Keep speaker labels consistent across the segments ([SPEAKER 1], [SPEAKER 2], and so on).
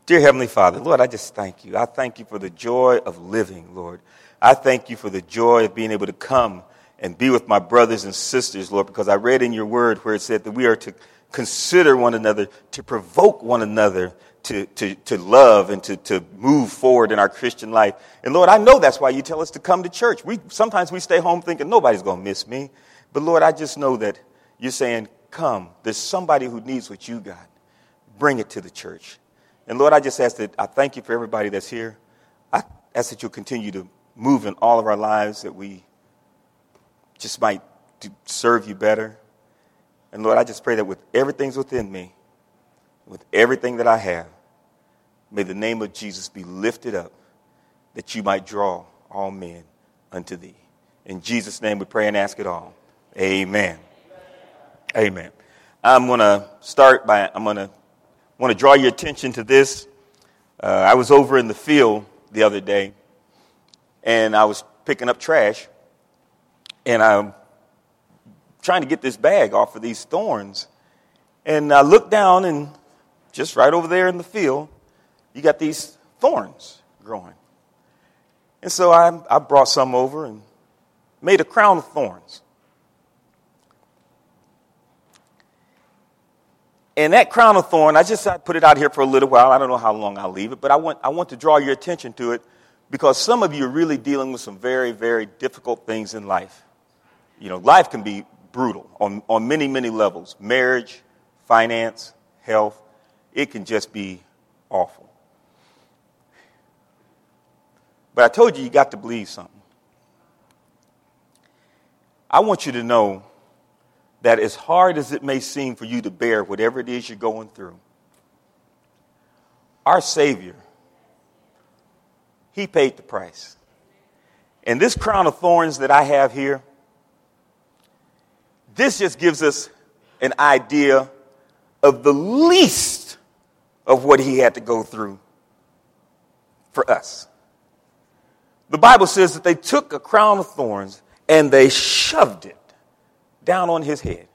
[SPEAKER 1] Dear Heavenly Father, Lord, I just thank you. I thank you for the joy of living, Lord. I thank you for the joy of being able to come and be with my brothers and sisters, Lord, because I read in your word where it said that we are to consider one another, to provoke one another to love and to move forward in our Christian life. And Lord, I know that's why you tell us to come to church. Sometimes we stay home thinking nobody's going to miss me. But Lord, I just know that you're saying, come. There's somebody who needs what you got. Bring it to the church. And Lord, I just ask that I thank you for everybody that's here. I ask that you'll continue to move in all of our lives, that we just might serve you better. And Lord, I just pray that with everything's within me, with everything that I have, may the name of Jesus be lifted up, that you might draw all men unto thee. In Jesus' name we pray and ask it all. Amen. Amen. I'm going to want to draw your attention to this. I was over in the field the other day, and I was picking up trash, and I'm trying to get this bag off of these thorns. And I looked down, and just right over there in the field, you got these thorns growing. And so I brought some over and made a crown of thorns. And that crown of thorn, I put it out here for a little while. I don't know how long I'll leave it, but I want to draw your attention to it because some of you are really dealing with some very, very difficult things in life. You know, life can be brutal on many, many levels. Marriage, finance, health. It can just be awful. But I told you got to believe something. I want you to know that as hard as it may seem for you to bear whatever it is you're going through, our Savior, he paid the price. And this crown of thorns that I have here, this just gives us an idea of the least of what he had to go through for us. The Bible says that they took a crown of thorns and they shoved it down on his head.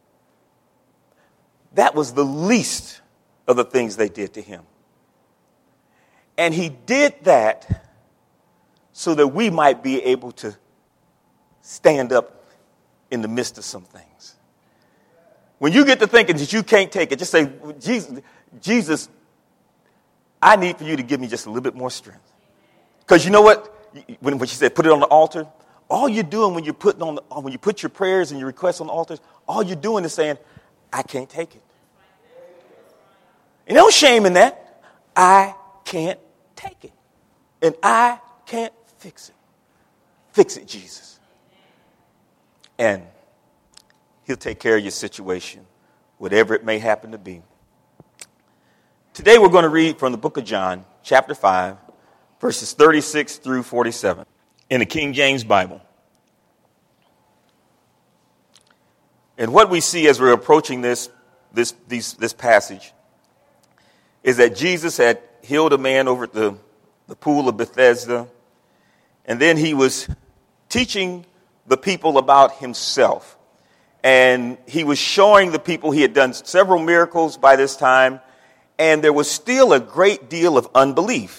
[SPEAKER 1] That was the least of the things they did to him. And he did that so that we might be able to stand up in the midst of some things. When you get to thinking that you can't take it, just say, Jesus, I need for you to give me just a little bit more strength. Because you know what? When she said, put it on the altar, all you're doing when you put your prayers and your requests on the altars, all you're doing is saying, I can't take it. And no shame in that. I can't take it. And I can't fix it. Fix it, Jesus. And he'll take care of your situation, whatever it may happen to be. Today we're going to read from the book of John, chapter 5, verses 36 through 47. In the King James Bible. And what we see as we're approaching this passage is that Jesus had healed a man over at the pool of Bethesda, and then he was teaching the people about himself. And he was showing the people he had done several miracles by this time, and there was still a great deal of unbelief.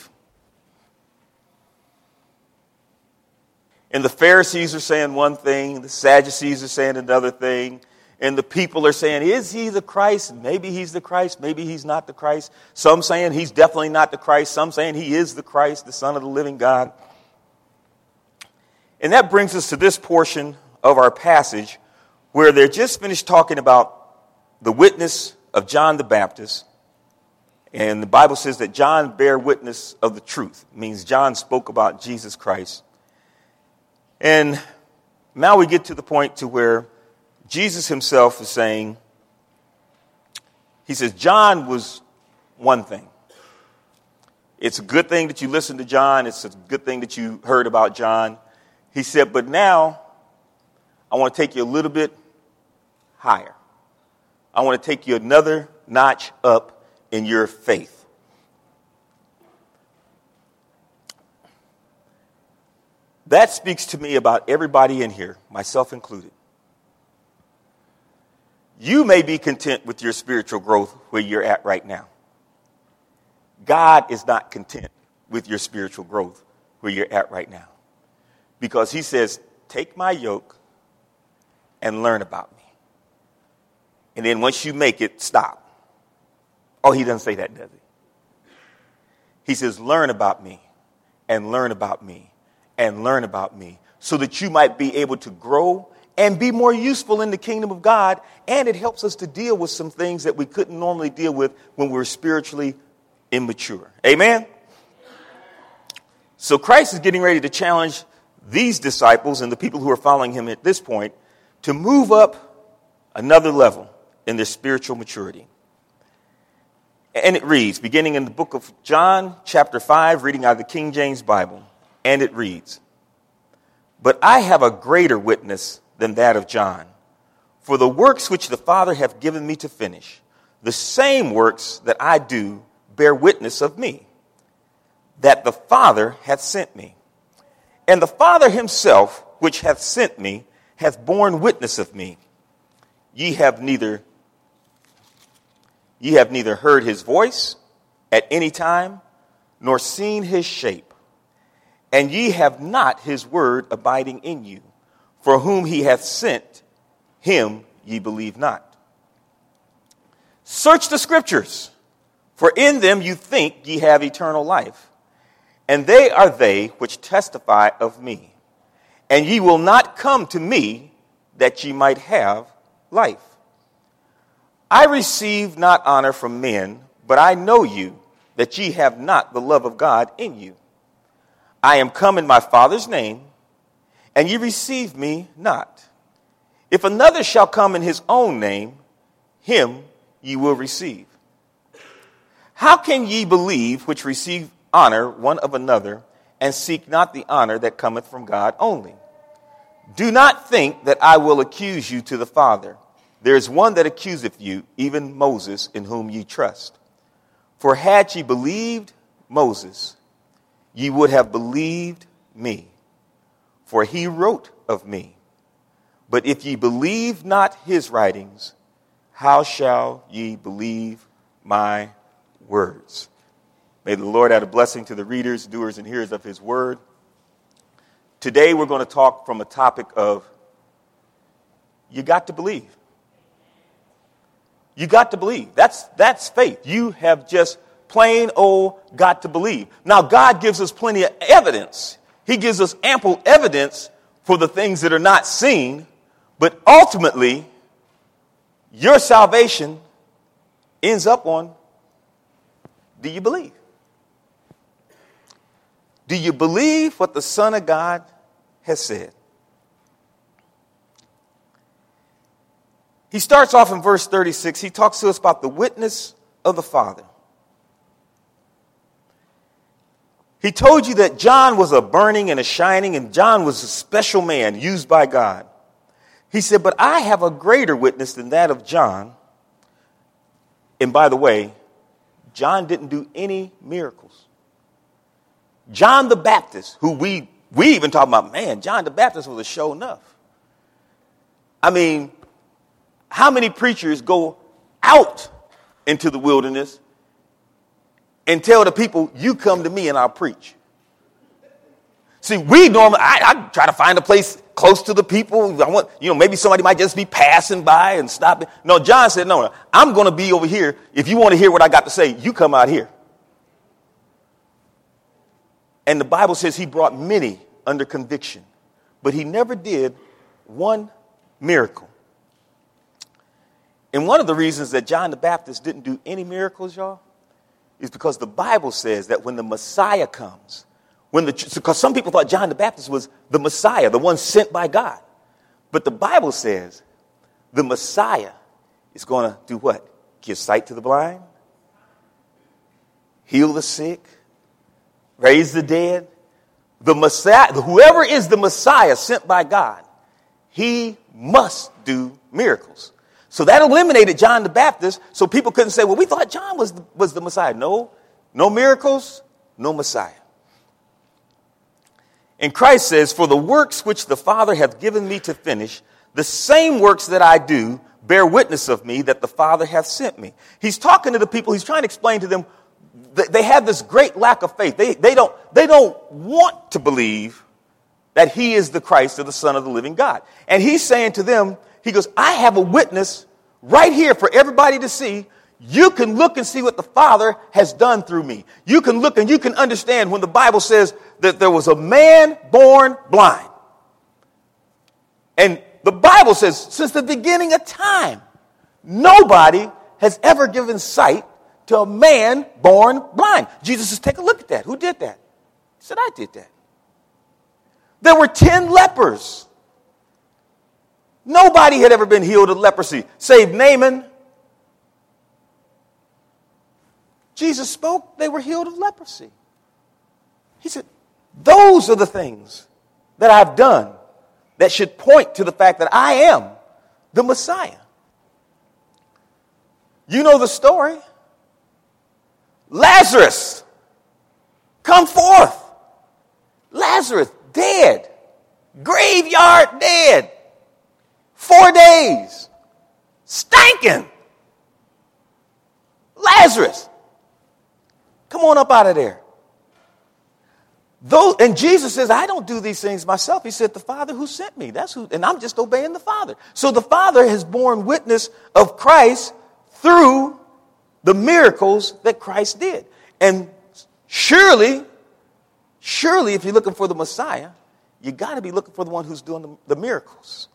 [SPEAKER 1] And the Pharisees are saying one thing, the Sadducees are saying another thing, and the people are saying, is he the Christ? Maybe he's the Christ, maybe he's not the Christ. Some saying he's definitely not the Christ, some saying he is the Christ, the Son of the living God. And that brings us to this portion of our passage where they're just finished talking about the witness of John the Baptist. And the Bible says that John bare witness of the truth. It means John spoke about Jesus Christ. And now we get to the point to where Jesus himself is saying, he says, John was one thing. It's a good thing that you listened to John. It's a good thing that you heard about John. He said, but now I want to take you a little bit higher. I want to take you another notch up in your faith. That speaks to me about everybody in here, myself included. You may be content with your spiritual growth where you're at right now. God is not content with your spiritual growth where you're at right now. Because he says, take my yoke and learn about me. And then once you make it, stop. Oh, he doesn't say that, does he? He says, learn about me and learn about me and learn about me so that you might be able to grow and be more useful in the kingdom of God. And it helps us to deal with some things that we couldn't normally deal with when we're spiritually immature. Amen? So Christ is getting ready to challenge these disciples and the people who are following him at this point to move up another level in their spiritual maturity. And it reads, beginning in the book of John, chapter 5, reading out of the King James Bible, and it reads, but I have a greater witness than that of John, for the works which the Father hath given me to finish, the same works that I do bear witness of me, that the Father hath sent me. And the Father himself, which hath sent me, hath borne witness of me. Ye have neither heard his voice at any time, nor seen his shape. And ye have not his word abiding in you. For whom he hath sent, him ye believe not. Search the scriptures, for in them you think ye have eternal life. And they are they which testify of me. And ye will not come to me that ye might have life. I receive not honor from men, but I know you, that ye have not the love of God in you. I am come in my Father's name, and ye receive me not. If another shall come in his own name, him ye will receive. How can ye believe which receive honor one of another, and seek not the honor that cometh from God only? Do not think that I will accuse you to the Father. There is one that accuseth you, even Moses, in whom ye trust. For had ye believed Moses, ye would have believed me, for he wrote of me. But if ye believe not his writings, how shall ye believe my words? May the Lord add a blessing to the readers, doers, and hearers of his word. Today we're going to talk from a topic of you got to believe. You got to believe. That's faith. You have just plain old got to believe. Now, God gives us plenty of evidence. He gives us ample evidence for the things that are not seen. But ultimately, your salvation ends up on, do you believe? Do you believe what the Son of God has said? He starts off in verse 36. He talks to us about the witness of the Father. He told you that John was a burning and a shining, and John was a special man used by God. He said, but I have a greater witness than that of John. And by the way, John didn't do any miracles. John the Baptist, who we even talk about, man, John the Baptist was a show enough. I mean, how many preachers go out into the wilderness and tell the people, you come to me and I'll preach? See, we normally, I try to find a place close to the people. I want, maybe somebody might just be passing by and stopping. No, John said, no, I'm going to be over here. If you want to hear what I got to say, you come out here. And the Bible says he brought many under conviction, but he never did one miracle. And one of the reasons that John the Baptist didn't do any miracles, y'all, is because the Bible says that when the Messiah comes, because some people thought John the Baptist was the Messiah, the one sent by God. But the Bible says the Messiah is going to do what? Give sight to the blind, heal the sick, raise the dead. The Messiah, whoever is the Messiah sent by God, he must do miracles. So that eliminated John the Baptist, so people couldn't say, well, we thought John was the Messiah. No miracles, no Messiah. And Christ says, for the works which the Father hath given me to finish, the same works that I do bear witness of me that the Father hath sent me. He's talking to the people. He's trying to explain to them they have this great lack of faith. They don't want to believe that he is the Christ or the Son of the living God. And he's saying to them, he goes, I have a witness right here for everybody to see. You can look and see what the Father has done through me. You can look and you can understand when the Bible says that there was a man born blind. And the Bible says since the beginning of time, nobody has ever given sight to a man born blind. Jesus says, take a look at that. Who did that? He said, I did that. There were 10 lepers. Nobody had ever been healed of leprosy, save Naaman. Jesus spoke, they were healed of leprosy. He said, those are the things that I've done that should point to the fact that I am the Messiah. You know the story. Lazarus, come forth. Lazarus, dead. Graveyard dead. 4 days. Stinking. Lazarus, come on up out of there. And Jesus says, I don't do these things myself. He said, the Father who sent me. That's who, and I'm just obeying the Father. So the Father has borne witness of Christ through the miracles that Christ did. And surely, if you're looking for the Messiah, you got to be looking for the one who's doing the miracles.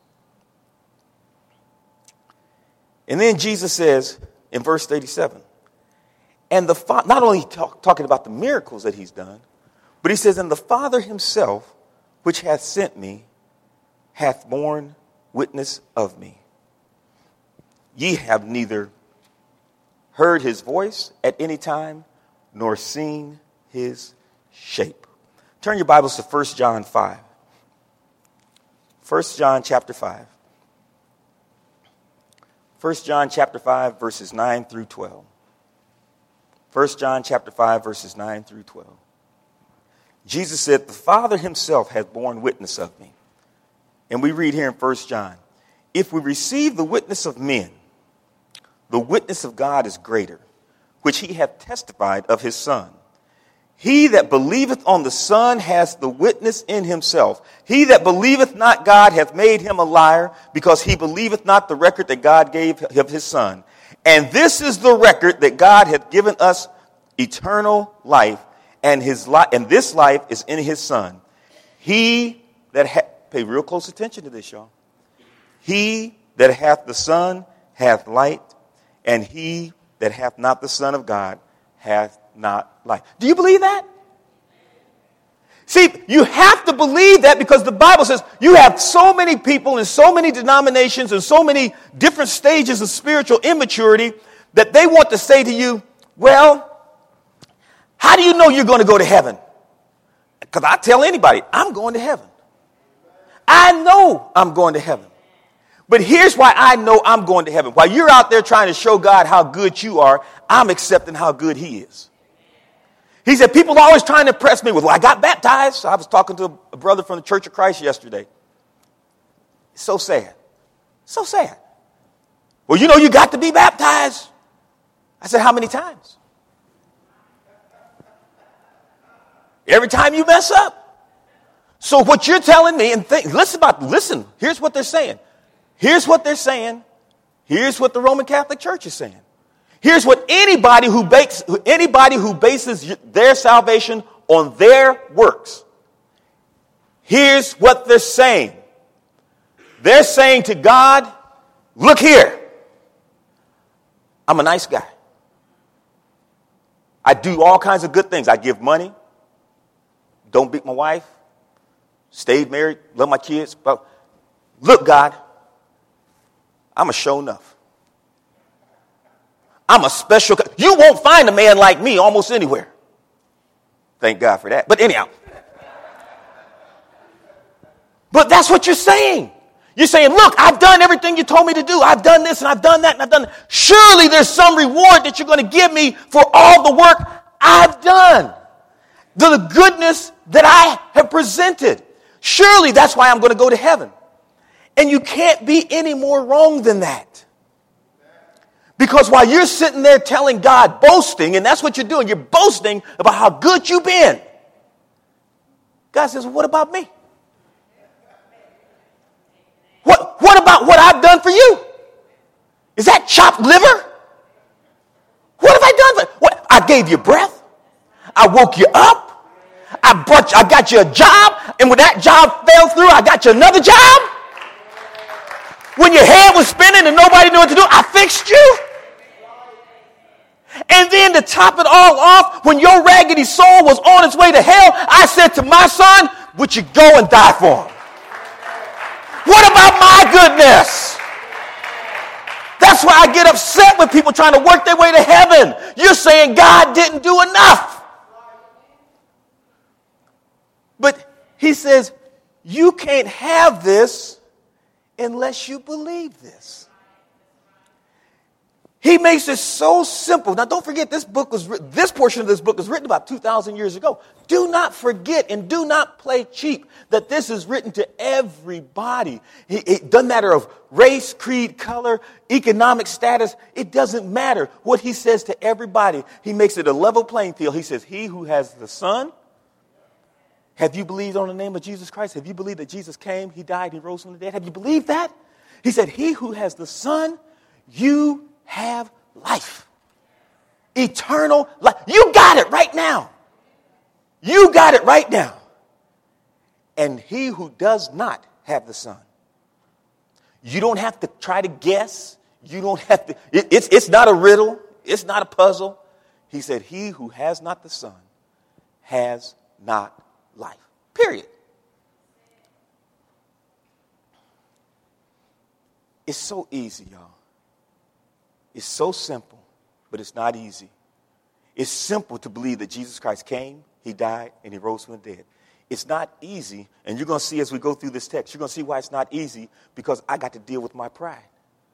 [SPEAKER 1] And then Jesus says in verse 37, and the Father, not only talking about the miracles that he's done, but he says, and the Father himself, which hath sent me, hath borne witness of me. Ye have neither heard his voice at any time, nor seen his shape. Turn your Bibles to 1 John 5. 1 John chapter 5. 1 John chapter 5, verses 9 through 12. 1 John chapter 5, verses 9 through 12. Jesus said, the Father himself hath borne witness of me. And we read here in 1 John, if we receive the witness of men, the witness of God is greater, which he hath testified of his Son. He that believeth on the Son has the witness in himself. He that believeth not God hath made him a liar, because he believeth not the record that God gave of his Son. And this is the record that God hath given us eternal life, and this life is in his Son. He that pay real close attention to this, y'all. He that hath the Son hath light, and he that hath not the Son of God hath not life. Do you believe that? See, you have to believe that because the Bible says you have so many people in so many denominations and so many different stages of spiritual immaturity that they want to say to you, well, how do you know you're going to go to heaven? Because I tell anybody, I'm going to heaven. I know I'm going to heaven. But here's why I know I'm going to heaven. While you're out there trying to show God how good you are, I'm accepting how good he is. He said, people are always trying to impress me with, well, I got baptized. I was talking to a brother from the Church of Christ yesterday. It's so sad. So sad. Well, you know, you got to be baptized. I said, how many times? Every time you mess up. So what you're telling me, and listen, here's what they're saying. Here's what they're saying. Here's what the Roman Catholic Church is saying. Here's what anybody who bases their salvation on their works. Here's what they're saying. They're saying to God, look here. I'm a nice guy. I do all kinds of good things. I give money. Don't beat my wife. Stayed married. Love my kids. But look, God, I'm a show enough. I'm a special. You won't find a man like me almost anywhere. Thank God for that. But anyhow. But that's what you're saying. You're saying, look, I've done everything you told me to do. I've done this and I've done that and I've done that. Surely there's some reward that you're going to give me for all the work I've done. The goodness that I have presented. Surely that's why I'm going to go to heaven. And you can't be any more wrong than that. Because while you're sitting there telling God, boasting, and that's what you're doing, you're boasting about how good you've been. God says, well, what about me? What about what I've done for you? Is that chopped liver? What have I done for what? I gave you breath. I woke you up. I got you a job. And when that job fell through, I got you another job. When your head was spinning and nobody knew what to do, I fixed you. And then to top it all off, when your raggedy soul was on its way to hell, I said to my son, would you go and die for him? What about my goodness? That's why I get upset with people trying to work their way to heaven. You're saying God didn't do enough. But he says, you can't have this unless you believe this. He makes it so simple. Now, don't forget, this portion of this book was written about 2,000 years ago. Do not forget and do not play cheap that this is written to everybody. It doesn't matter of race, creed, color, economic status. It doesn't matter what he says to everybody. He makes it a level playing field. He says, he who has the Son, have you believed on the name of Jesus Christ? Have you believed that Jesus came, he died, he rose from the dead? Have you believed that? He said, he who has the Son, you have life. Eternal life. You got it right now. You got it right now. And he who does not have the Son, you don't have to try to guess. You don't have to. It's not a riddle. It's not a puzzle. He said, he who has not the Son has not life. Period. It's so easy, y'all. It's so simple, but it's not easy. It's simple to believe that Jesus Christ came, he died, and he rose from the dead. It's not easy, and you're going to see as we go through this text, you're going to see why it's not easy, because I got to deal with my pride.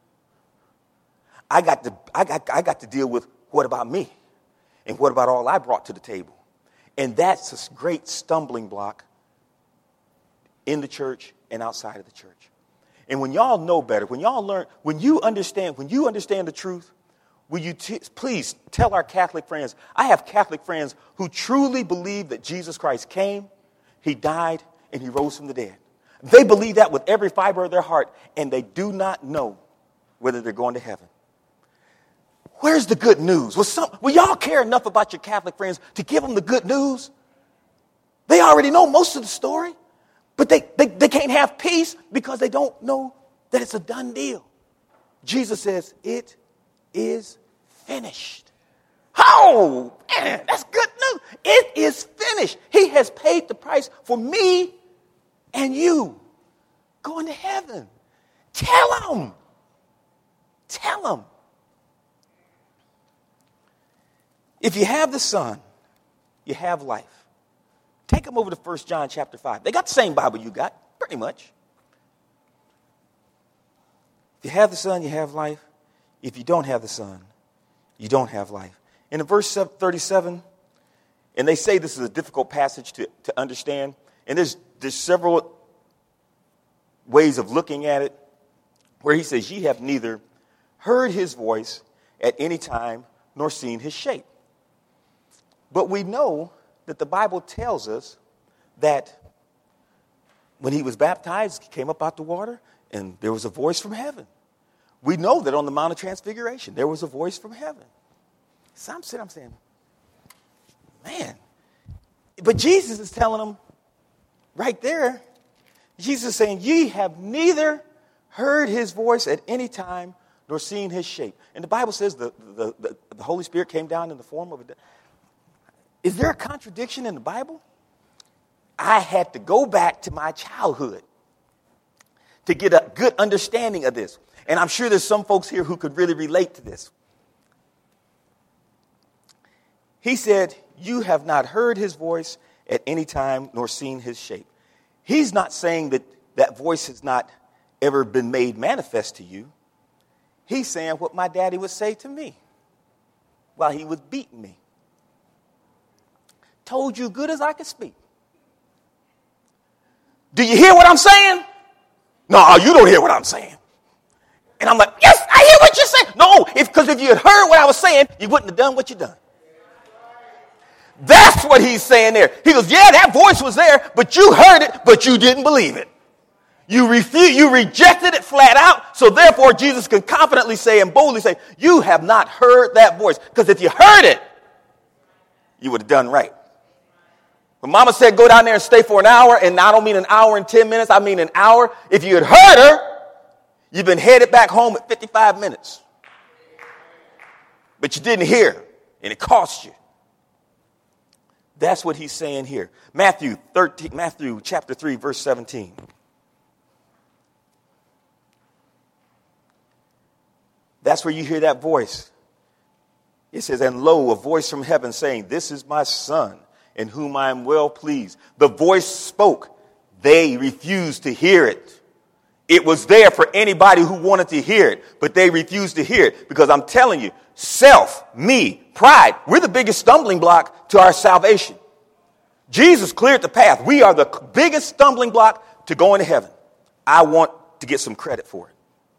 [SPEAKER 1] I got to deal with what about me, and what about all I brought to the table. And that's a great stumbling block in the church and outside of the church. And when y'all know better, when y'all learn, when you understand the truth, will you please tell our Catholic friends, I have Catholic friends who truly believe that Jesus Christ came, he died, and he rose from the dead. They believe that with every fiber of their heart, and they do not know whether they're going to heaven. Where's the good news? Will y'all care enough about your Catholic friends to give them the good news? They already know most of the story. But they can't have peace because they don't know that it's a done deal. Jesus says, it is finished. Oh, man, that's good news. It is finished. He has paid the price for me and you going to heaven. Tell them. Tell them. If you have the Son, you have life. Take them over to 1 John chapter 5. They got the same Bible you got, pretty much. If you have the Son, you have life. If you don't have the Son, you don't have life. And in verse 37, and they say this is a difficult passage to understand, and there's several ways of looking at it, where he says, ye have neither heard his voice at any time, nor seen his shape. But we know that the Bible tells us that when he was baptized, he came up out the water, and there was a voice from heaven. We know that on the Mount of Transfiguration, there was a voice from heaven. So I'm saying, man. But Jesus is telling them right there, Jesus is saying, ye have neither heard his voice at any time, nor seen his shape. And the Bible says the Holy Spirit came down in the form of a... Is there a contradiction in the Bible? I had to go back to my childhood to get a good understanding of this. And I'm sure there's some folks here who could really relate to this. He said, you have not heard his voice at any time, nor seen his shape. He's not saying that that voice has not ever been made manifest to you. He's saying what my daddy would say to me while he was beating me. Told you good as I could speak. Do you hear what I'm saying? No, you don't hear what I'm saying. And I'm like, yes, I hear what you're saying. No, because if you had heard what I was saying, you wouldn't have done what you done. That's what he's saying there. He goes, yeah, that voice was there, but you heard it, but you didn't believe it. You rejected it flat out. So therefore, Jesus can confidently say and boldly say, you have not heard that voice. Because if you heard it, you would have done right. When mama said, go down there and stay for an hour, and I don't mean an hour and 10 minutes, I mean an hour. If you had heard her, you've been headed back home at 55 minutes. But you didn't hear, and it cost you. That's what he's saying here. Matthew chapter 3, verse 17. That's where you hear that voice. It says, and lo, a voice from heaven saying, this is my son, in whom I am well pleased. The voice spoke. They refused to hear it. It was there for anybody who wanted to hear it, but they refused to hear it because I'm telling you, self, me, pride, we're the biggest stumbling block to our salvation. Jesus cleared the path. We are the biggest stumbling block to going to heaven. I want to get some credit for it.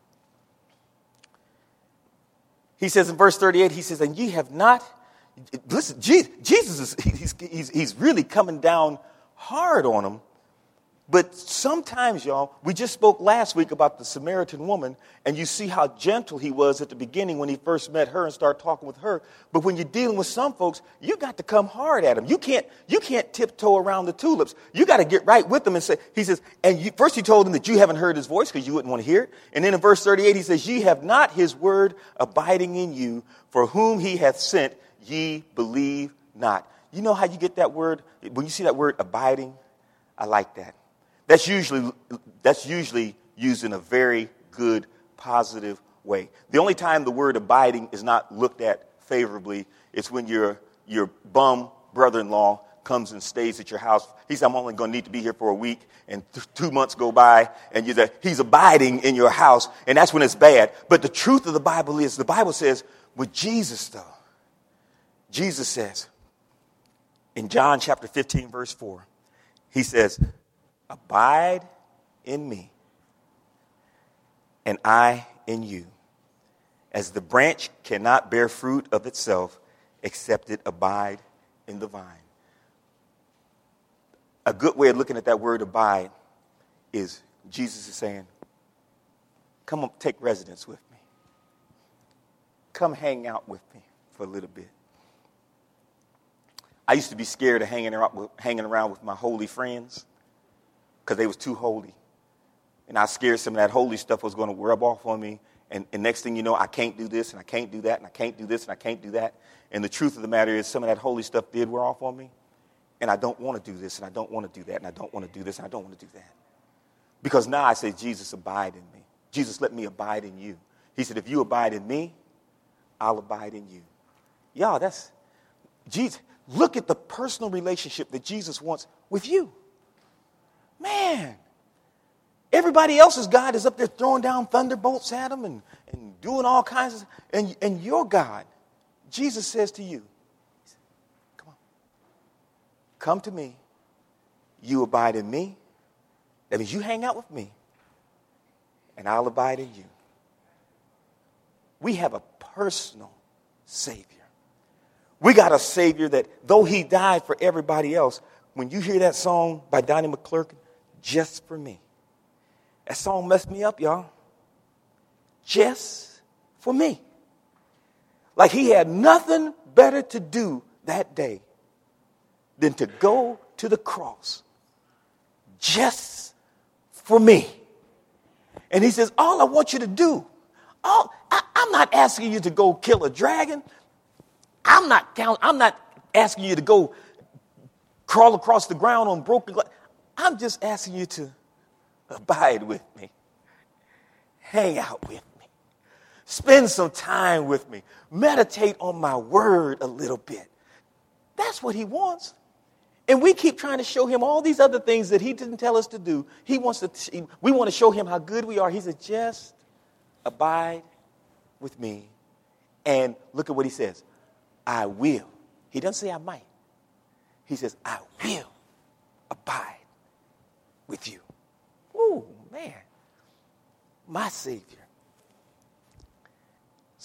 [SPEAKER 1] He says in verse 38, he says, and ye have not, listen, Jesus he's really coming down hard on them. But sometimes, y'all, we just spoke last week about the Samaritan woman, and you see how gentle he was at the beginning when he first met her and started talking with her. But when you're dealing with some folks, you got to come hard at them. You can't tiptoe around the tulips. You got to get right with them and say, he says, first he told them that you haven't heard his voice because you wouldn't want to hear it. And then in verse 38, he says, ye have not his word abiding in you, for whom he hath sent, ye believe not. You know how you get that word? When you see that word abiding, I like that. That's usually used in a very good, positive way. The only time the word abiding is not looked at favorably is when your bum brother-in-law comes and stays at your house. He said, I'm only going to need to be here for a week, and 2 months go by, and he's abiding in your house, and that's when it's bad. But the truth of the Bible says, with Jesus, though, Jesus says, in John chapter 15, verse 4, he says, abide in me, and I in you, as the branch cannot bear fruit of itself except it abide in the vine. A good way of looking at that word abide is Jesus is saying, come on, take residence with me. Come hang out with me for a little bit. I used to be scared of hanging around with my holy friends, because they was too holy. And I was scared some of that holy stuff was going to rub off on me. And next thing you know, I can't do this, and I can't do that, and I can't do this, and I can't do that. And the truth of the matter is some of that holy stuff did wear off on me. And I don't want to do this, and I don't want to do that, and I don't want to do this, and I don't want to do that. Because now I say, Jesus, abide in me. Jesus, let me abide in you. He said, if you abide in me, I'll abide in you. Y'all, that's Jesus. Look at the personal relationship that Jesus wants with you. Man, everybody else's God is up there throwing down thunderbolts at them and doing all kinds of, and your God, Jesus says to you, come on, come to me, you abide in me. That means you hang out with me, and I'll abide in you. We have a personal Savior. We got a Savior that, though he died for everybody else, when you hear that song by Donnie McClurkin, just for me. That song messed me up, y'all. Just for me. Like he had nothing better to do that day than to go to the cross just for me. And he says, all I want you to do, I'm not asking you to go kill a dragon. I'm not asking you to go crawl across the ground on broken glass. I'm just asking you to abide with me. Hang out with me. Spend some time with me. Meditate on my word a little bit. That's what he wants. And we keep trying to show him all these other things that he didn't tell us to do. We want to show him how good we are. He said, just abide with me. And look at what he says. I will. He doesn't say I might. He says, I will abide with you. Ooh, man. My Savior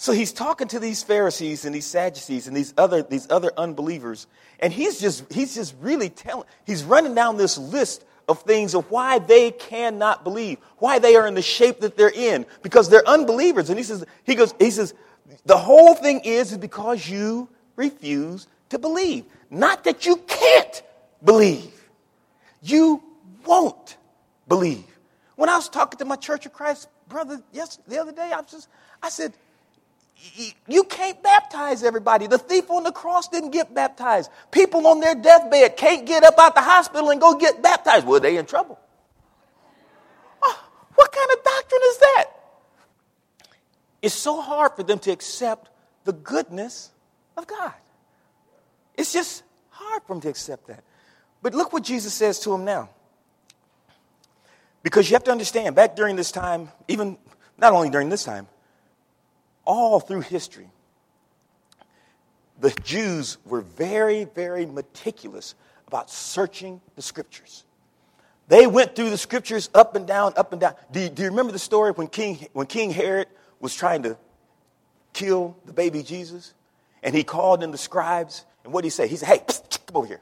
[SPEAKER 1] So he's talking to these Pharisees and these Sadducees and these other unbelievers. And he's just really he's running down this list of things of why they cannot believe, why they are in the shape that they're in, because they're unbelievers. And he says, the whole thing is because you refuse to believe. Not that you can't believe. You won't believe. When I was talking to my Church of Christ brother the other day, I said, you can't baptize everybody. The thief on the cross didn't get baptized. People on their deathbed can't get up out the hospital and go get baptized. Well, they in trouble. Oh, what kind of doctrine is that? It's so hard for them to accept the goodness of God. It's just hard for them to accept that. But look what Jesus says to them now. Because you have to understand, back during this time, even not only during this time, all through history, the Jews were very, very meticulous about searching the scriptures. They went through the scriptures up and down, up and down. Do you remember the story when King Herod was trying to kill the baby Jesus? And he called in the scribes. And what did he say? He said, hey, come over here.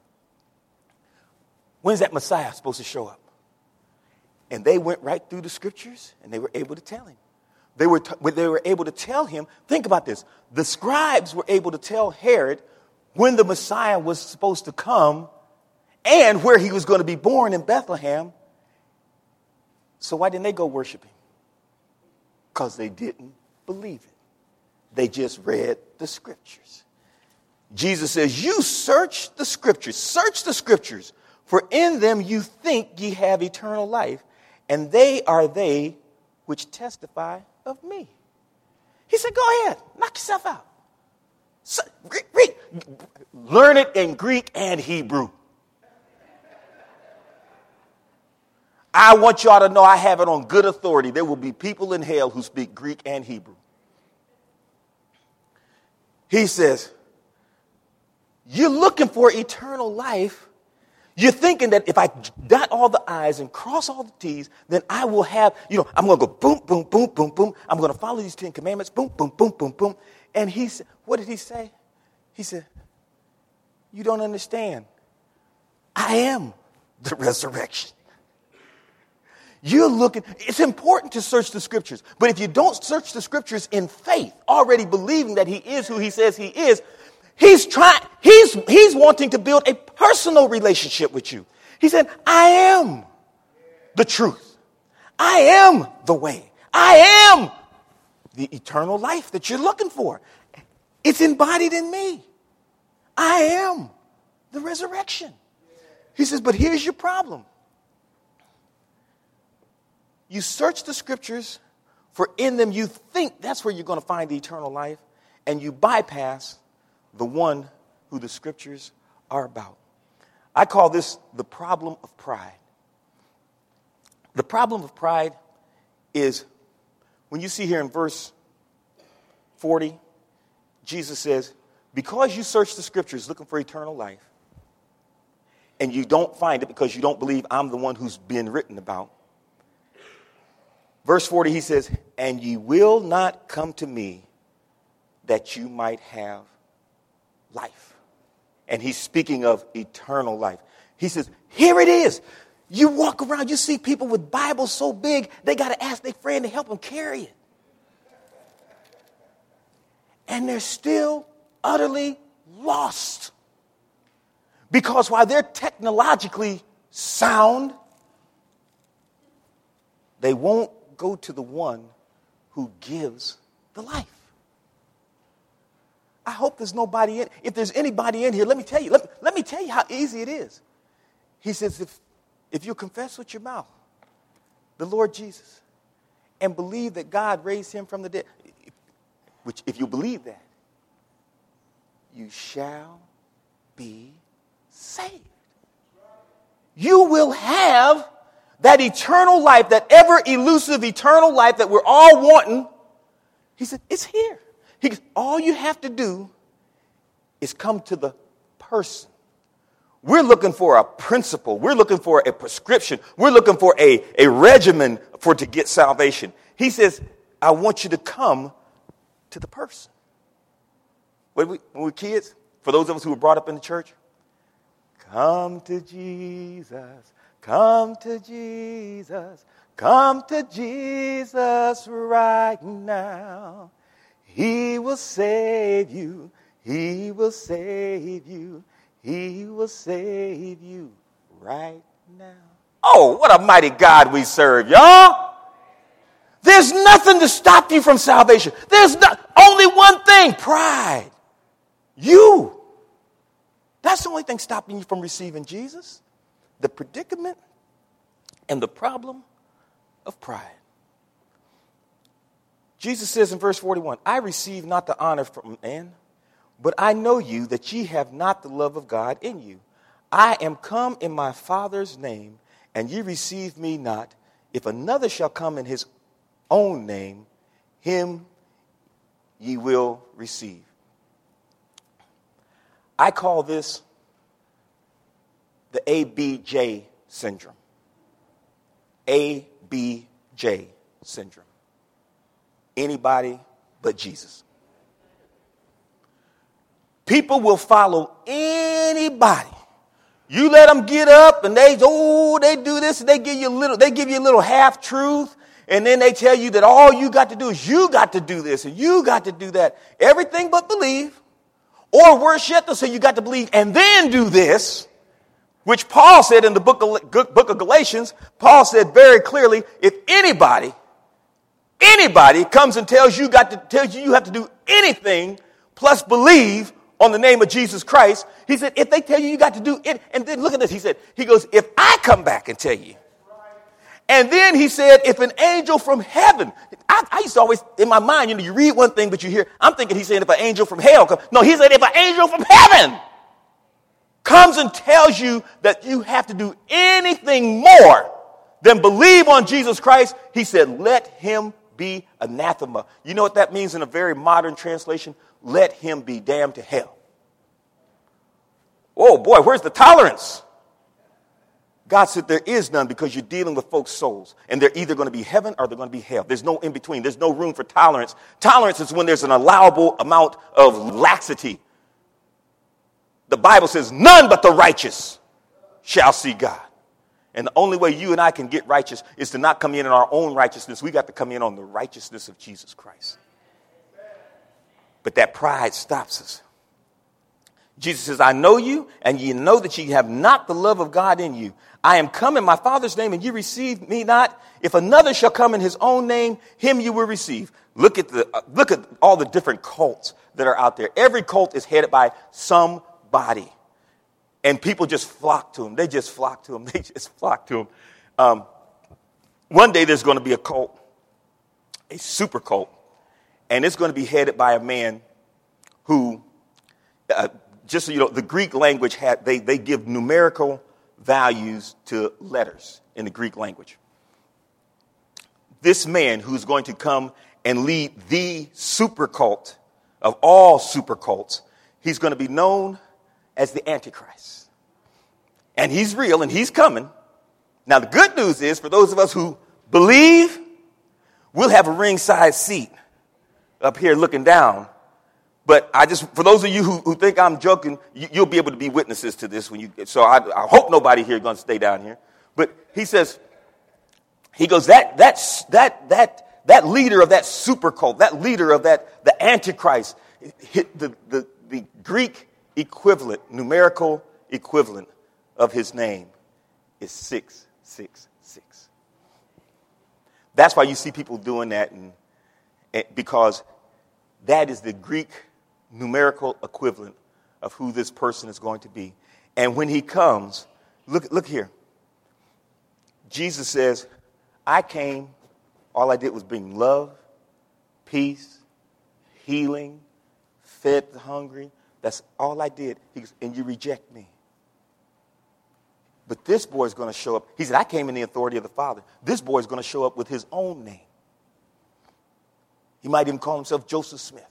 [SPEAKER 1] When's that Messiah supposed to show up? And they went right through the scriptures and they were able to tell him. They were able to tell him, think about this. The scribes were able to tell Herod when the Messiah was supposed to come and where he was going to be born in Bethlehem. So why didn't they go worship him? Because they didn't believe it. They just read the scriptures. Jesus says, you search the scriptures, for in them you think ye have eternal life, and they are they which testify of me. He said, go ahead, knock yourself out. Read. Learn it in Greek and Hebrew. I want y'all to know I have it on good authority. There will be people in hell who speak Greek and Hebrew. He says, you're looking for eternal life. You're thinking that if I dot all the I's and cross all the T's, then I will have, I'm going to go boom, boom, boom, boom, boom. I'm going to follow these 10 commandments, boom, boom, boom, boom, boom. And he said, what did he say? He said, you don't understand. I am the resurrection. It's important to search the scriptures. But if you don't search the scriptures in faith, already believing that he is who he says he is, he's wanting to build a personal relationship with you. He said, I am the truth. I am the way. I am the eternal life that you're looking for. It's embodied in me. I am the resurrection. He says, but here's your problem. You search the scriptures, for in them you think that's where you're going to find the eternal life, and you bypass the one who the scriptures are about. I call this the problem of pride. The problem of pride is when you see here in verse 40, Jesus says, because you search the scriptures looking for eternal life, and you don't find it because you don't believe I'm the one who's been written about. Verse 40, he says, and ye will not come to me that you might have life. And he's speaking of eternal life. He says, here it is. You walk around, you see people with Bibles so big, they got to ask their friend to help them carry it. And they're still utterly lost. Because while they're technologically sound, they won't go to the one who gives the life. I hope there's nobody in. If there's anybody in here, let me tell you. Let me tell you how easy it is. He says, if you confess with your mouth the Lord Jesus and believe that God raised him from the dead, which if you believe that, you shall be saved. You will have that eternal life, that ever elusive eternal life that we're all wanting. He said, it's here. He goes, all you have to do is come to the person. We're looking for a principle. We're looking for a prescription. We're looking for a regimen to get salvation. He says, I want you to come to the person. When we were kids, for those of us who were brought up in the church, come to Jesus, come to Jesus, come to Jesus right now. He will save you, he will save you, he will save you right now. Oh, what a mighty God we serve, y'all. There's nothing to stop you from salvation. There's only one thing, pride. You. That's the only thing stopping you from receiving Jesus. The predicament and the problem of pride. Jesus says in verse 41, I receive not the honor from man, but I know you that ye have not the love of God in you. I am come in my Father's name, and ye receive me not. If another shall come in his own name, him ye will receive. I call this the ABJ syndrome. ABJ syndrome. Anybody but Jesus. People will follow anybody. You let them get up and they do this and they give you a little half truth, and then they tell you that all you got to do is you got to do this and you got to do that. Everything but believe. Or worse yet, they'll say you got to believe and then do this, which Paul said in the book of Galatians. Paul said very clearly, if anybody comes and tells you you have to do anything plus believe on the name of Jesus Christ, he said, if they tell you got to do it, and then look at this, he goes, if I come back and tell you, and then he said, if an angel from heaven, I used to always, in my mind, you read one thing, but you hear, I'm thinking he's saying if an angel from hell comes. No, he said if an angel from heaven comes and tells you that you have to do anything more than believe on Jesus Christ, he said, let him be anathema. You know what that means in a very modern translation? Let him be damned to hell. Oh boy, where's the tolerance? God said there is none, because you're dealing with folks' souls. And they're either going to be heaven or they're going to be hell. There's no in between. There's no room for tolerance. Tolerance is when there's an allowable amount of laxity. The Bible says none but the righteous shall see God. And the only way you and I can get righteous is to not come in our own righteousness. We got to come in on the righteousness of Jesus Christ. But that pride stops us. Jesus says, I know you, and ye know that ye have not the love of God in you. I am come in my Father's name, and ye receive me not. If another shall come in his own name, him you will receive. Look at all the different cults that are out there. Every cult is headed by somebody. And people just flock to him. They just flock to him. They just flock to him. One day there's going to be a cult, a super cult, and it's going to be headed by a man who, just so you know, the Greek language they give numerical values to letters in the Greek language. This man who's going to come and lead the super cult of all super cults, he's going to be known as the Antichrist. And he's real and he's coming. Now the good news is, for those of us who believe, we'll have a ringside seat up here looking down. But for those of you who think I'm joking, you'll be able to be witnesses to this so I hope nobody here is going to stay down here. But he goes, that leader of that super cult, that leader of the Antichrist, the Greek equivalent, numerical equivalent of his name is 666. That's why you see people doing that, and because that is the Greek numerical equivalent of who this person is going to be. And when he comes, look here. Jesus says, I came, all I did was bring love, peace, healing, fed the hungry. That's all I did. He goes, and you reject me. But this boy is going to show up. He said, I came in the authority of the Father. This boy is going to show up with his own name. He might even call himself Joseph Smith.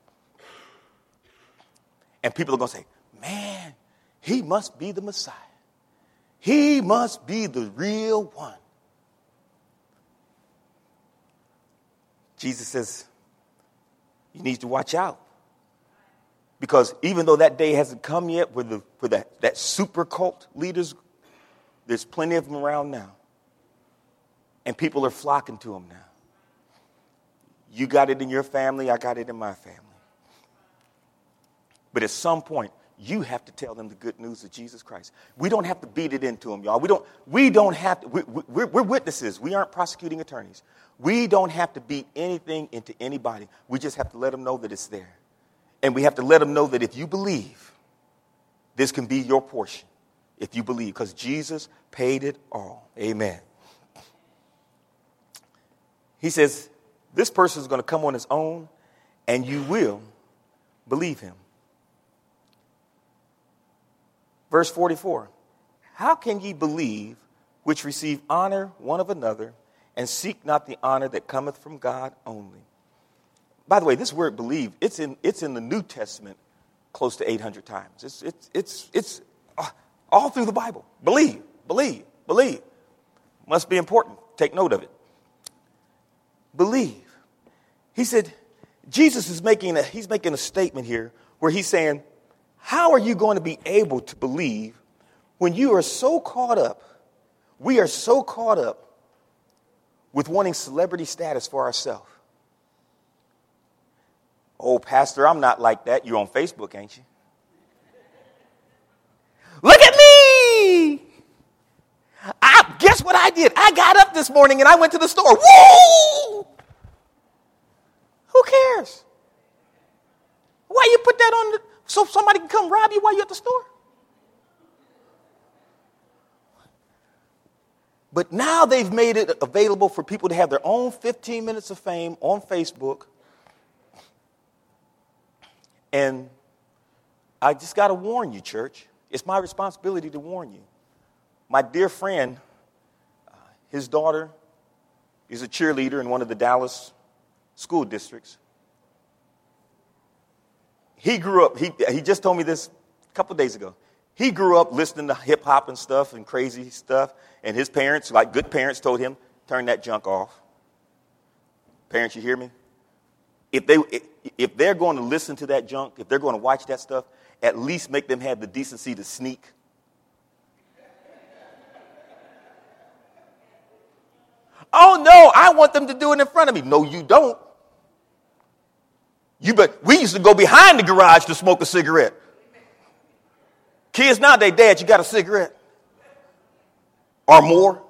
[SPEAKER 1] And people are going to say, man, he must be the Messiah. He must be the real one. Jesus says, You need to watch out. Because even though that day hasn't come yet where that super cult leaders, there's plenty of them around now. And people are flocking to them now. You got it in your family, I got it in my family. But at some point, you have to tell them the good news of Jesus Christ. We don't have to beat it into them, y'all. We don't have to. We're witnesses. We aren't prosecuting attorneys. We don't have to beat anything into anybody. We just have to let them know that it's there. And we have to let them know that if you believe, this can be your portion. If you believe, because Jesus paid it all. Amen. He says, this person is going to come on his own, and you will believe him. Verse 44, how can ye believe which receive honor one of another, and seek not the honor that cometh from God only? By the way, this word believe, it's in the New Testament close to 800 times. It's all through the Bible. Believe, believe, believe. Must be important. Take note of it. Believe. He said, Jesus is making a statement here where he's saying, how are you going to be able to believe when you are so caught up, we are so caught up with wanting celebrity status for ourselves? Oh, Pastor, I'm not like that. You're on Facebook, ain't you? Look at me! Guess what I did? I got up this morning and I went to the store. Woo! Who cares? Why you put that on so somebody can come rob you while you're at the store? But now they've made it available for people to have their own 15 minutes of fame on Facebook. And I just got to warn you, church. It's my responsibility to warn you. My dear friend, his daughter is a cheerleader in one of the Dallas school districts. He grew up, he just told me this a couple days ago. He grew up listening to hip hop and stuff and crazy stuff. And his parents, like good parents, told him, turn that junk off. Parents, you hear me? If they're going to listen to that junk, if they're going to watch that stuff, at least make them have the decency to sneak. Oh, no, I want them to do it in front of me. No, you don't. We used to go behind the garage to smoke a cigarette. Kids nowadays, Dad, you got a cigarette? Or more?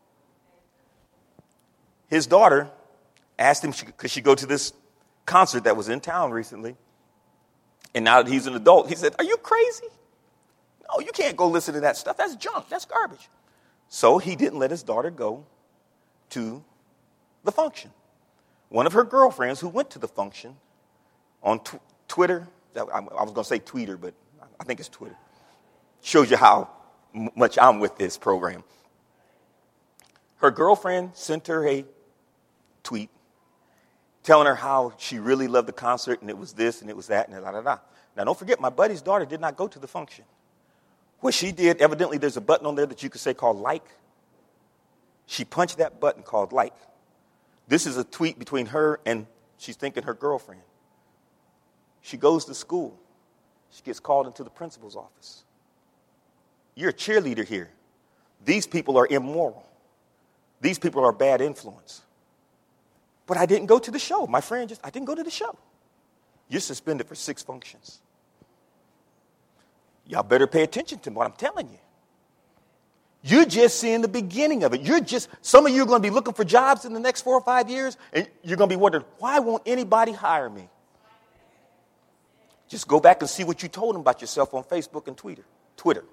[SPEAKER 1] His daughter asked him, could she go to this concert that was in town recently? And now that he's an adult, he said, are you crazy? No, you can't go listen to that stuff. That's junk. That's garbage. So he didn't let his daughter go to the function. One of her girlfriends who went to the function on Twitter, I was going to say Tweeter, but I think it's Twitter. Shows you how much I'm with this program. Her girlfriend sent her a tweet telling her how she really loved the concert and it was this and it was that and da-da-da. Now, don't forget, my buddy's daughter did not go to the function. What she did, evidently there's a button on there that you could say called like. She punched that button called like. This is a tweet between her and she's thinking her girlfriend. She goes to school. She gets called into the principal's office. You're a cheerleader here. These people are immoral. These people are bad influence. But I didn't go to the show. My friend I didn't go to the show. You're suspended for 6 functions. Y'all better pay attention to what I'm telling you. You're just seeing the beginning of it. Some of you are going to be looking for jobs in the next 4 or 5 years, and you're going to be wondering, why won't anybody hire me? Just go back and see what you told them about yourself on Facebook and Twitter.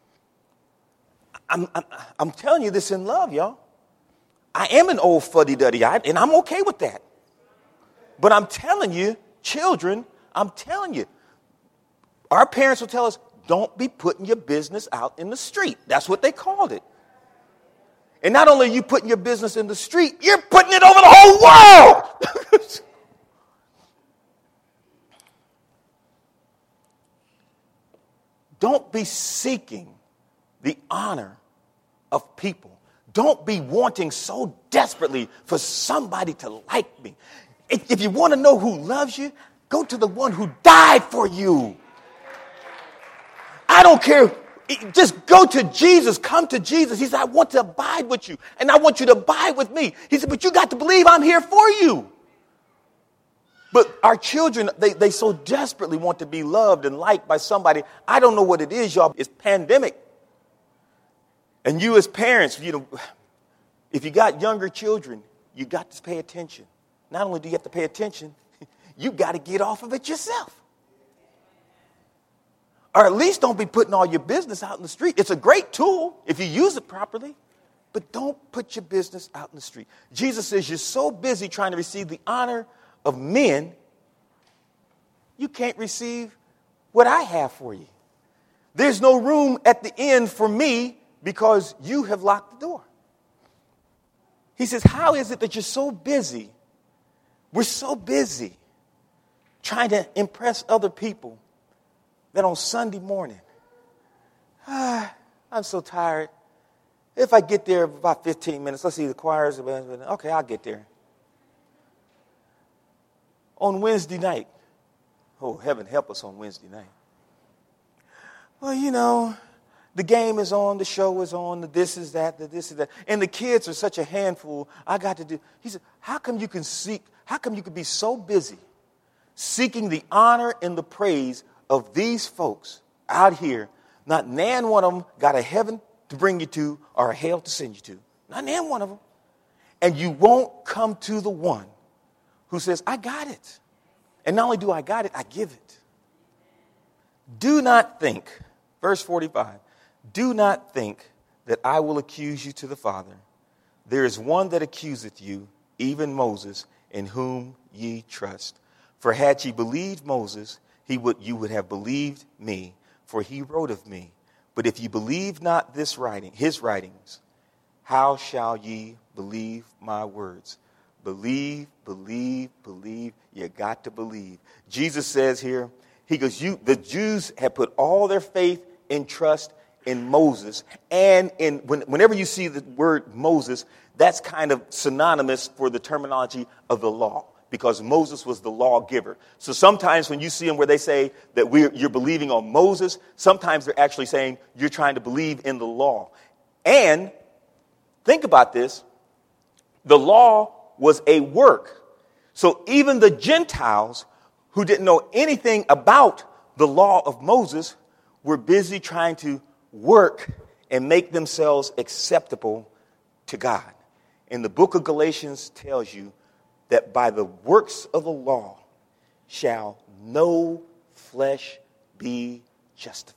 [SPEAKER 1] I'm telling you this in love, y'all. I am an old fuddy-duddy, and I'm okay with that. But I'm telling you, children, I'm telling you, our parents will tell us, don't be putting your business out in the street. That's what they called it. And not only are you putting your business in the street, you're putting it over the whole world. Don't be seeking the honor of people. Don't be wanting so desperately for somebody to like me. If you want to know who loves you, go to the one who died for you. I don't care. Just go to Jesus. Come to Jesus. He said, I want to abide with you, and I want you to abide with me. He said, but you got to believe I'm here for you. But our children, they so desperately want to be loved and liked by somebody. I don't know what it is, y'all. It's pandemic. And you as parents, if you got younger children, you got to pay attention. Not only do you have to pay attention, you got to get off of it yourself. Or at least don't be putting all your business out in the street. It's a great tool if you use it properly, but don't put your business out in the street. Jesus says you're so busy trying to receive the honor of men, you can't receive what I have for you. There's no room at the end for me because you have locked the door. He says, how is it that you're so busy? We're so busy trying to impress other people that on Sunday morning, I'm so tired. If I get there about 15 minutes, let's see, the choir's, okay, I'll get there. On Wednesday night, oh, heaven help us on Wednesday night. Well, the game is on, the show is on, the this is that, the this is that. And the kids are such a handful. I got to do. He said, how come you can be so busy seeking the honor and the praise of these folks out here? Not nan one of them got a heaven to bring you to or a hell to send you to. Not nan one of them. And you won't come to the one who says, I got it. And not only do I got it, I give it. Do not think, verse 45, do not think that I will accuse you to the Father. There is one that accuseth you, even Moses, in whom ye trust. For had ye believed Moses, you would have believed me, for he wrote of me. But if ye believe not his writings, how shall ye believe my words? Believe, believe, believe. You got to believe. Jesus says here, he goes, the Jews had put all their faith and trust in Moses. And whenever you see the word Moses, that's kind of synonymous for the terminology of the law, because Moses was the lawgiver. So sometimes when you see them where they say that you're believing on Moses, sometimes they're actually saying you're trying to believe in the law. And think about this. The law was a work. So even the Gentiles who didn't know anything about the law of Moses were busy trying to work and make themselves acceptable to God. And the book of Galatians tells you that by the works of the law shall no flesh be justified.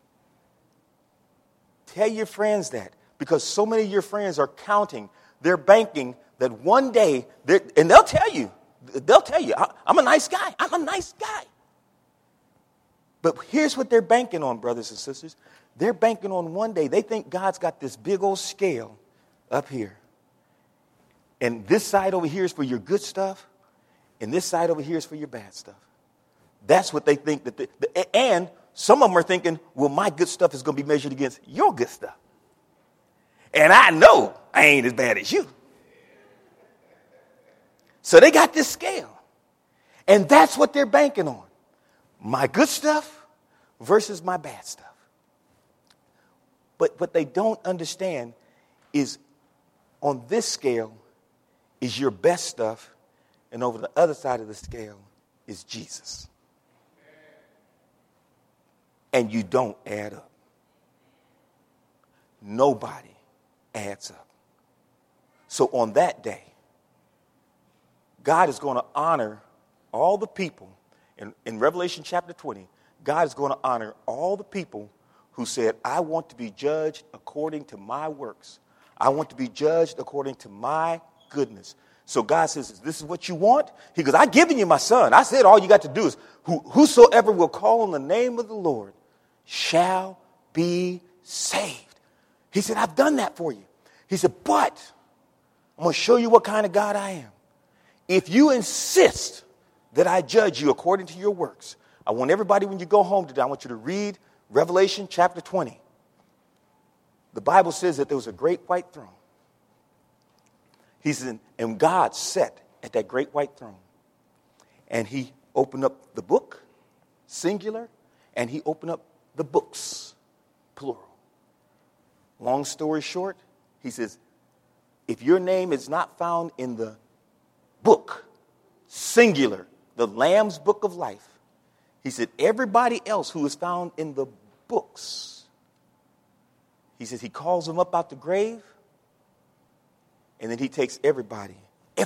[SPEAKER 1] Tell your friends that, because so many of your friends are counting, they're banking that one day, and they'll tell you, I'm a nice guy. I'm a nice guy. But here's what they're banking on, brothers and sisters. They're banking on one day. They think God's got this big old scale up here. And this side over here is for your good stuff, and this side over here is for your bad stuff. That's what they think. And some of them are thinking, well, my good stuff is going to be measured against your good stuff. And I know I ain't as bad as you. So they got this scale. And that's what they're banking on. My good stuff versus my bad stuff. But what they don't understand is on this scale is your best stuff, and over the other side of the scale is Jesus. And you don't add up. Nobody adds up. So on that day, God is going to honor all the people. In Revelation chapter 20, God is going to honor all the people who said, I want to be judged according to my works. I want to be judged according to my goodness. So God says, this is what you want? He goes, I've given you my son. I said all you got to do is, whosoever will call on the name of the Lord shall be saved. He said, I've done that for you. He said, but I'm going to show you what kind of God I am. If you insist that I judge you according to your works, I want everybody, when you go home today, I want you to read Revelation chapter 20. The Bible says that there was a great white throne. He said, and God sat at that great white throne. and he opened up the book, singular, and he opened up the books, plural. Long story short, he says, if your name is not found in the book, singular, the Lamb's book of life, he said, everybody else who is found in the books, he says he calls them up out the grave, and then he takes everybody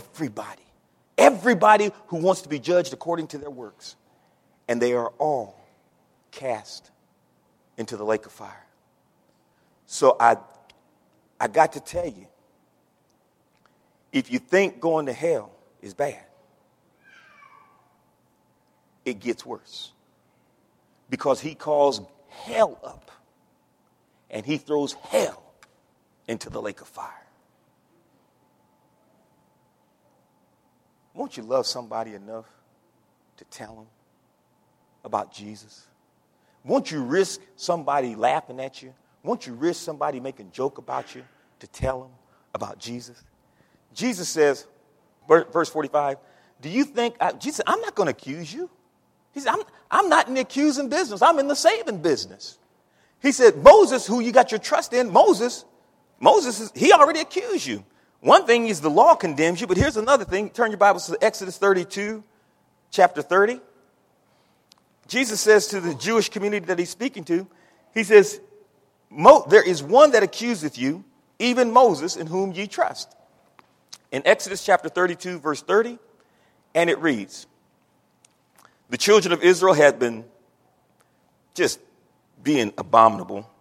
[SPEAKER 1] who wants to be judged according to their works, and they are all cast into the lake of fire. So I got to tell you, if you think going to hell is bad, it gets worse. Because he calls hell up, and he throws hell into the lake of fire. Won't you love somebody enough to tell them about Jesus? Won't you risk somebody laughing at you? Won't you risk somebody making a joke about you to tell them about Jesus? Jesus says, verse 45, do you think, Jesus, I'm not going to accuse you. He said, I'm not in the accusing business. I'm in the saving business. He said, Moses, who you got your trust in, Moses, he already accused you. One thing is the law condemns you, but here's another thing. Turn your Bibles to Exodus 32, chapter 30. Jesus says to the Jewish community that he's speaking to, he says, there is one that accuseth you, even Moses, in whom ye trust. In Exodus chapter 32, verse 30, and it reads, the children of Israel had been just being abominable.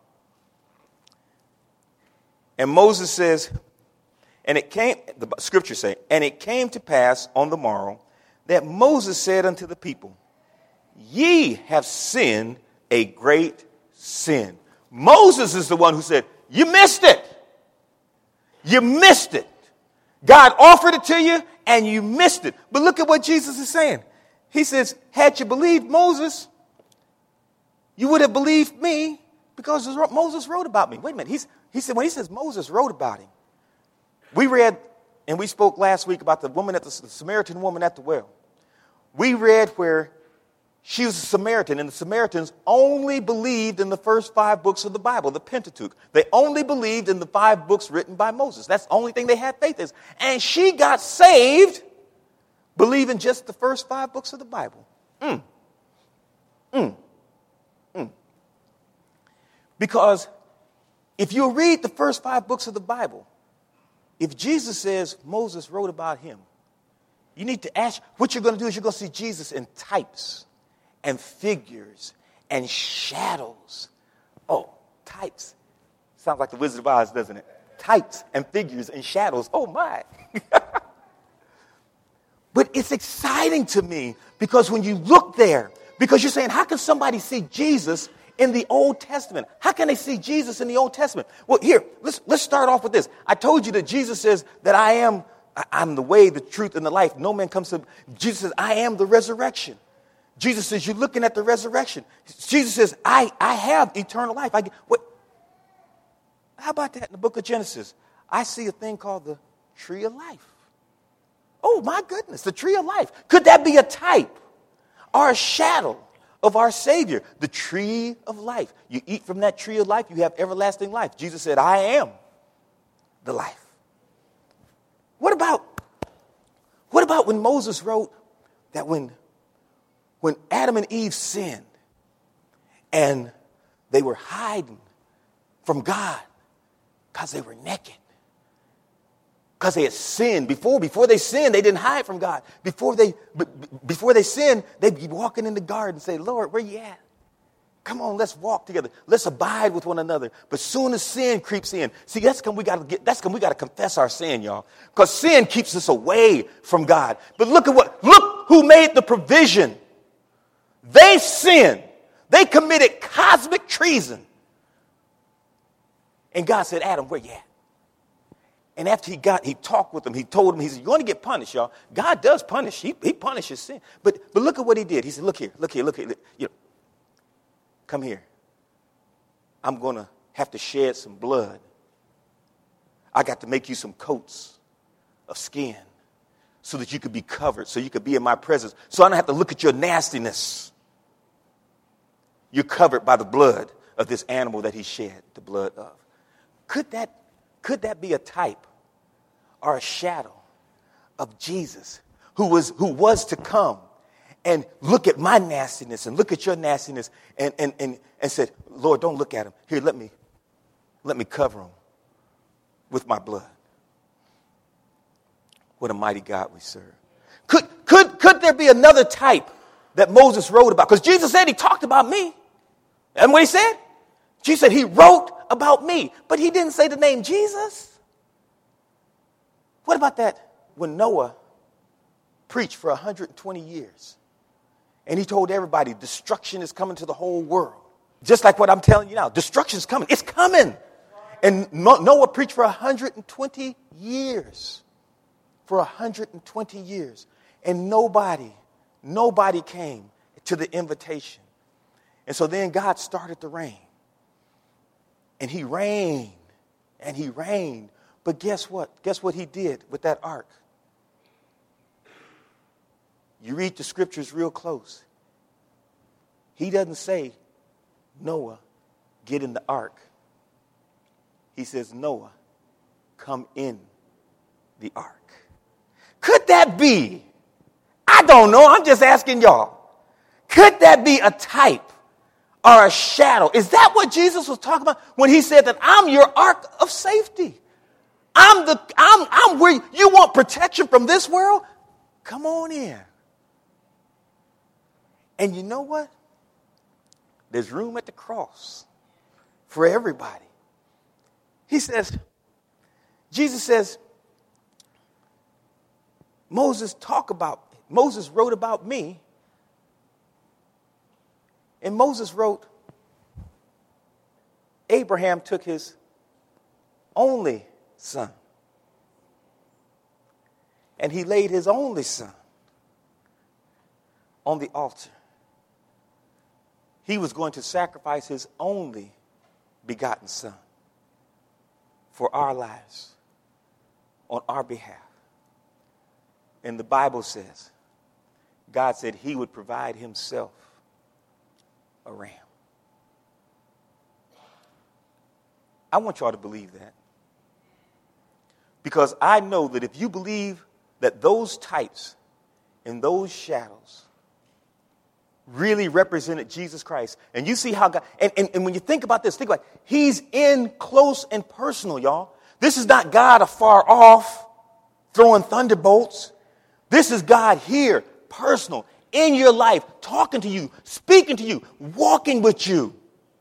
[SPEAKER 1] And Moses says, the scriptures say, and it came to pass on the morrow that Moses said unto the people, ye have sinned a great sin. Moses is the one who said, you missed it. You missed it. God offered it to you and you missed it. But look at what Jesus is saying. He says, had you believed Moses, you would have believed me because Moses wrote about me. Wait a minute. He said, when he says Moses wrote about him, we read and we spoke last week about the Samaritan woman at the well. We read where she was a Samaritan, and the Samaritans only believed in the first 5 books of the Bible, the Pentateuch. They only believed in the 5 books written by Moses. That's the only thing they had faith in. And she got saved believing just the first 5 books of the Bible. Because if you read the first 5 books of the Bible, if Jesus says Moses wrote about him, you need to ask, what you're going to do is you're going to see Jesus in types and figures and shadows. Oh, types. Sounds like the Wizard of Oz, doesn't it? Types and figures and shadows. Oh, my. But it's exciting to me because when you look there, because you're saying, how can somebody see Jesus in the Old Testament? How can they see Jesus in the Old Testament? Well, here, let's start off with this. I told you that Jesus says that I'm the way, the truth, and the life. No man comes to, Jesus says, I am the resurrection. Jesus says, you're looking at the resurrection. Jesus says, I have eternal life. How about that in the book of Genesis? I see a thing called the tree of life. Oh, my goodness, the tree of life. Could that be a type or a shadow of our Savior, the tree of life? You eat from that tree of life, you have everlasting life. Jesus said, I am the life. What about when Moses wrote that when Adam and Eve sinned and they were hiding from God because they were naked? Because they had sinned before they sinned, they didn't hide from God. Before they sinned, they'd be walking in the garden and say, Lord, where you at? Come on, let's walk together. Let's abide with one another. But soon as sin creeps in, see, that's when we got to confess our sin, y'all. Because sin keeps us away from God. But look who made the provision. They sinned. They committed cosmic treason. And God said, Adam, where you at? And after he talked with them, he told them, he said, you're going to get punished, y'all. God does punish. He punishes sin. But look at what he did. He said, look here. Come here. I'm going to have to shed some blood. I got to make you some coats of skin so that you could be covered, so you could be in my presence, so I don't have to look at your nastiness. You're covered by the blood of this animal that he shed the blood of. Could that be a type or a shadow of Jesus who was to come and look at my nastiness and look at your nastiness and said, Lord, don't look at him. Here, let me cover him with my blood. What a mighty God we serve. Could there be another type that Moses wrote about? Because Jesus said he talked about me. And what he said? Jesus said he wrote about me. But he didn't say the name Jesus. What about that when Noah preached for 120 years? And he told everybody destruction is coming to the whole world. Just like what I'm telling you now. Destruction is coming. It's coming. And Noah preached for 120 years. For 120 years. And nobody came to the invitation. And so then God started to rain. And he reigned. And he reigned. But guess what? Guess what he did with that ark? You read the scriptures real close. He doesn't say, Noah, get in the ark. He says, Noah, come in the ark. Could that be? I don't know. I'm just asking y'all. Could that be a type or a shadow? Is that what Jesus was talking about when he said that I'm your ark of safety? I'm where you want protection from this world? Come on in. And you know what? There's room at the cross for everybody. Jesus says, Moses wrote about me. And Moses wrote, Abraham took his only son. And he laid his only son on the altar. He was going to sacrifice his only begotten son for our lives, on our behalf. And the Bible says, God said he would provide himself a ram. I want y'all to believe that. Because I know that if you believe that those types and those shadows really represented Jesus Christ, and you see how God, and when you think about this, think about it, he's in close and personal, y'all. This is not God afar off throwing thunderbolts. This is God here, personal, in your life, talking to you, speaking to you, walking with you.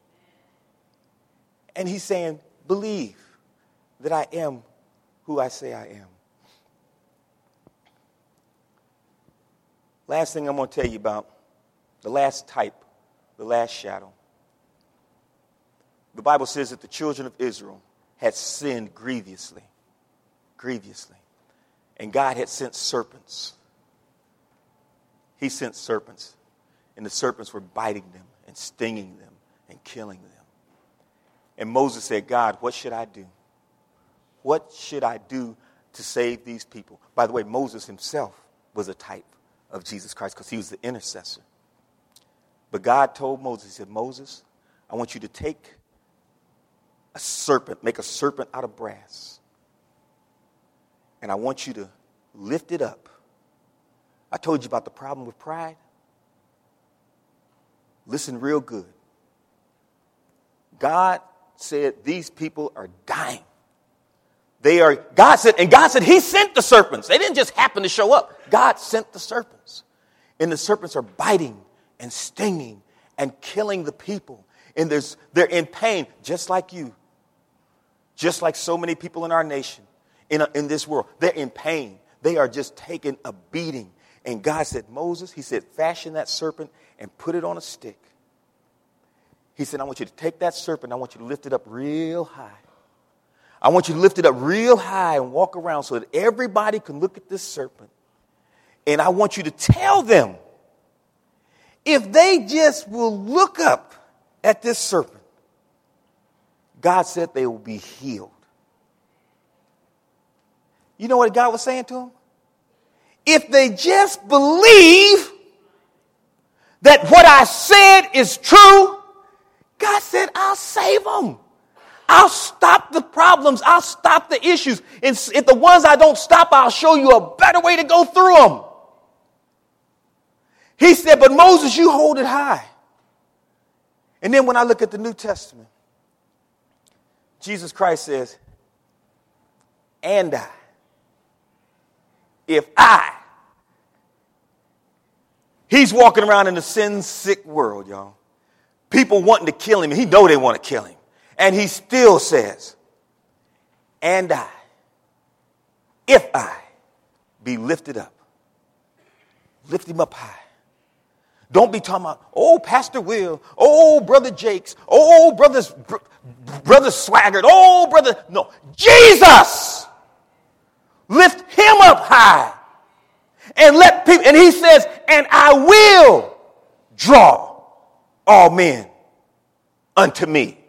[SPEAKER 1] And he's saying, believe that I am who I say I am. Last thing I'm going to tell you about, the last type, the last shadow. The Bible says that the children of Israel had sinned grievously. And God had sent serpents. He sent serpents. And the serpents were biting them and stinging them and killing them. And Moses said, God, what should I do? What should I do to save these people? By the way, Moses himself was a type of Jesus Christ because he was the intercessor. But God told Moses, he said, Moses, I want you to take a serpent, make a serpent out of brass. And I want you to lift it up. I told you about the problem with pride. Listen real good. God said these people are dying. God said he sent the serpents. They didn't just happen to show up. God sent the serpents. And the serpents are biting and stinging and killing the people. And they're in pain, just like you. Just like so many people in our nation, in this world. They're in pain. They are just taking a beating. And God said, Moses, he said, fashion that serpent and put it on a stick. He said, I want you to take that serpent. I want you to lift it up real high. I want you to lift it up real high and walk around so that everybody can look at this serpent. And I want you to tell them, if they just will look up at this serpent, God said they will be healed. You know what God was saying to him? if they just believe that what I said is true, God said, I'll save them. I'll stop the problems. I'll stop the issues. And if the ones I don't stop, I'll show you a better way to go through them. He said, but Moses, you hold it high. And then when I look at the New Testament, Jesus Christ says, and I, if I, he's walking around in a sin-sick world, y'all. People wanting to kill him, and he know they want to kill him. And he still says, and I, if I be lifted up, lift him up high. Don't be talking about, oh, Pastor Will, oh, Brother Jakes, oh, Brother Swaggart, oh, Brother. No, Jesus, lift him up high. And let people, and he says, and I will draw all men unto me.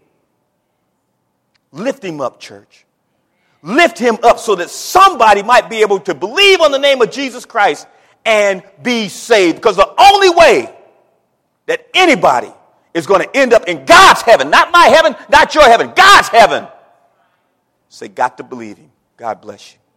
[SPEAKER 1] Lift him up, church. Lift him up so that somebody might be able to believe on the name of Jesus Christ and be saved. Because the only way that anybody is going to end up in God's heaven, not my heaven, not your heaven, God's heaven. Say, got to believe him. God bless you.